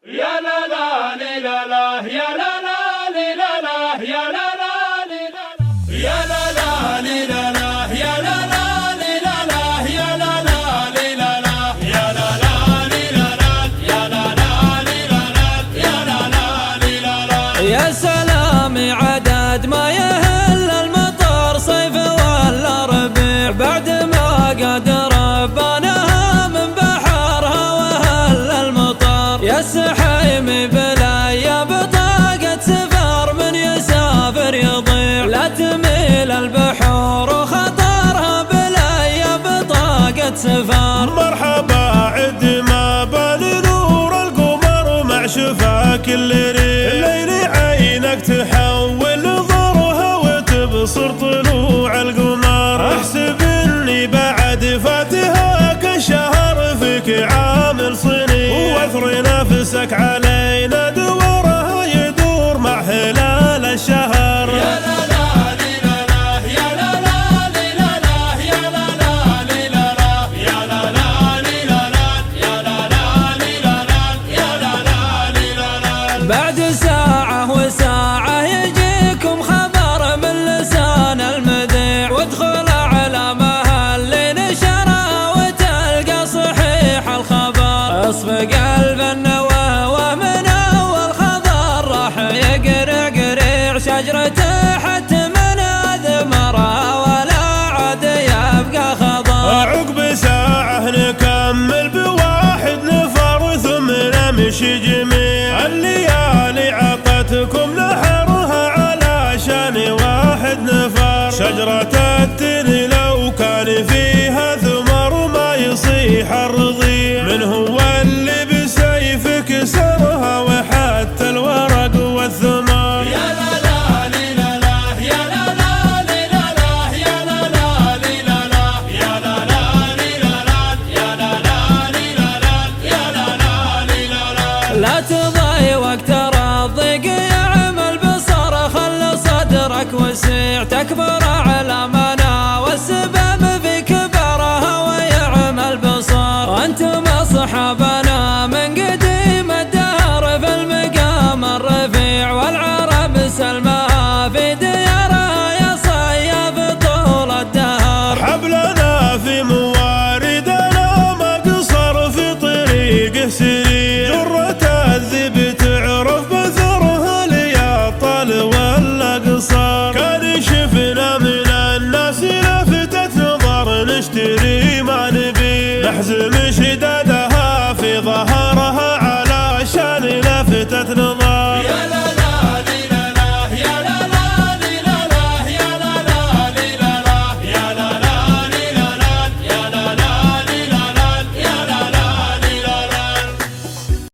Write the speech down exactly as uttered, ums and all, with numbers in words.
يا لا لا لي لا لا يا لا لا لي لا لا يا لا لا لي لا لا يا لا لا لي لا لا يا لا لا لي لا لا يا لا لا لي لا لا يا لا لا لي لا لا يا لا لا لي لا لا يا لا لا لي لا لا. يا سلام عدد ما يهل المطر صيف ولا ربيع بعد ما قد ربانها من بحرها وهل المطر. يا السحيم بلا يا بطاقة سفر من يسافر يضيع لا تميل البحور وخطرها بلا يا بطاقة سفر. مرحبا عد ما بان نور القمر مع شفاك الليل ليل عينك تحول نظرها وتبصر طلوع القمر. احسب اني بعد فاتها كالشهر فيك عامل صيني واثر نفسك علينا دورها يدور مع هلال الشهر. يا لا لا لي لا لا يا لا لا لي لا لا يا لا لا لي لا لا يا لا لا لي لا لا يا لا لا لي لا لا يا لا لا لي لا لا. بعد ساعة وساعة يجيكم خبر من لسان المذيع وادخل على محل نشرها وتلقى صحيح الخبر. اصفق قلب النوى ومن اول خضر راح يقرع قريع شجرته حتى من اذمرها ولا عاد يبقى خضر. عقب ساعة نكمل بواحد نفر ثم نمشي جميع الليالي عطتكم نحرها علشان واحد نفر. شجرة التين لو كان فيها ثمر ما يصيح الرضيع من هو اللي بسيف كسرها وحتى الورق والثمر. يا لا لا لي لا لا يا لا لا لي لا لا يا لا لا لي لا لا يا لا لا لي لا لا يا لا لا لي لا لا يا لا لا لي لا لا. لا